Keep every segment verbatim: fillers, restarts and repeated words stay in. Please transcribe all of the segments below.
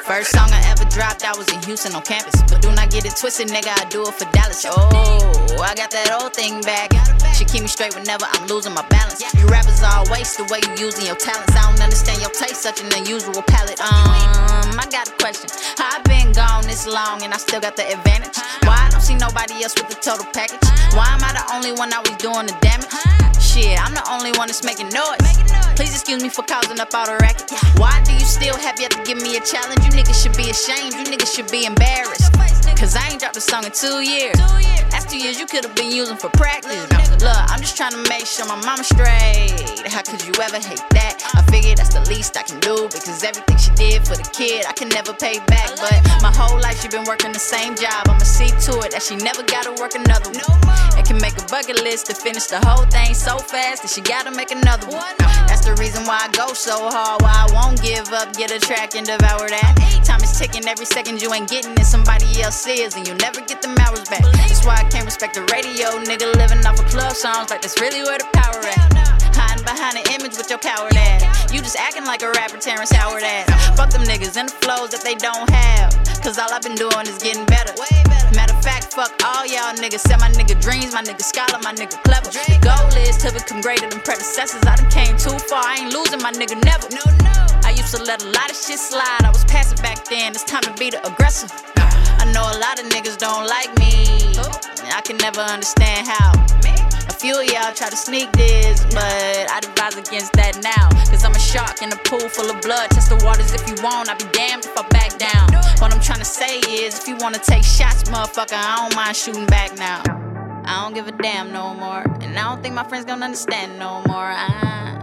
First song I ever dropped, I was in Houston on campus. But do not get it twisted, nigga, I do it for Dallas. Oh, I got that old thing back. She keep me straight whenever I'm losing my balance. You rappers all waste the way you using your talents. I don't understand your taste, such an unusual palette. Um, I got a question. I've been gone this long and I still got the advantage. Why I don't see nobody else with the total package? Why am I the only one always doing the damage? Shit, I'm the only one that's making noise. Please excuse me for causing up all the racket. Why do you still have yet to give me a challenge? You niggas should be ashamed, you niggas should be embarrassed. Cause I ain't dropped a song in two years. That's two years you could've been using for practice. Look, I'm just trying to make sure my mama's straight. How could you ever hate that? I figured that's the least I can do, because everything she did for the kid I can never pay back. But my whole life she been working the same job. I'ma see to it that she never gotta work another one. And can make a bucket list to finish the whole thing so fast that she gotta make another one. That's the reason why I go so hard, why I won't give up, get a track and devour that. Time is ticking, every second you ain't getting it, somebody else is, and you'll never get them hours back. That's why I can't respect the radio, nigga living off of club songs like that's really where the power at. Hiding behind the image with your power ass. You just acting like a rapper, Terrence Howard ass. Fuck them niggas and the flows that they don't have, cause all I've been doing is getting better. Matter of fact, fuck all y'all niggas. Said my nigga dreams, my nigga scholar, my nigga clever. The goal is to become greater than predecessors. I done came too far, I ain't losing my nigga never. I used to let a lot of shit slide, I was passive back then, it's time to be the aggressor. I know a lot of niggas don't like me, I can never understand how. A few of y'all try to sneak this, but I'd advise against that now. Cause I'm a shark in a pool full of blood. Test the waters if you want, I'll be damned if I back down. What I'm trying to say is, if you wanna take shots, motherfucker, I don't mind shooting back now. I don't give a damn no more, and I don't think my friends gonna understand no more. I,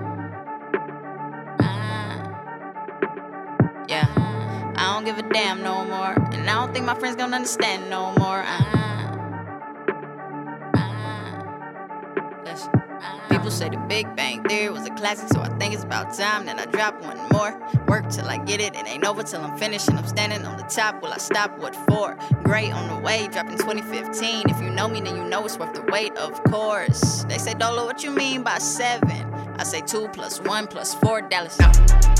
I, yeah, I don't give a damn no more, and I don't think my friends gonna understand no more. I, People say the Big Bang Theory was a classic, so I think it's about time that I drop one more. Work till I get it, it ain't over till I'm finished and I'm standing on the top. Will I stop? What for? Great on the way, dropping twenty fifteen. If you know me, then you know it's worth the wait, of course. They say, Dolo, what you mean by seven? I say two plus one plus four, Dallas.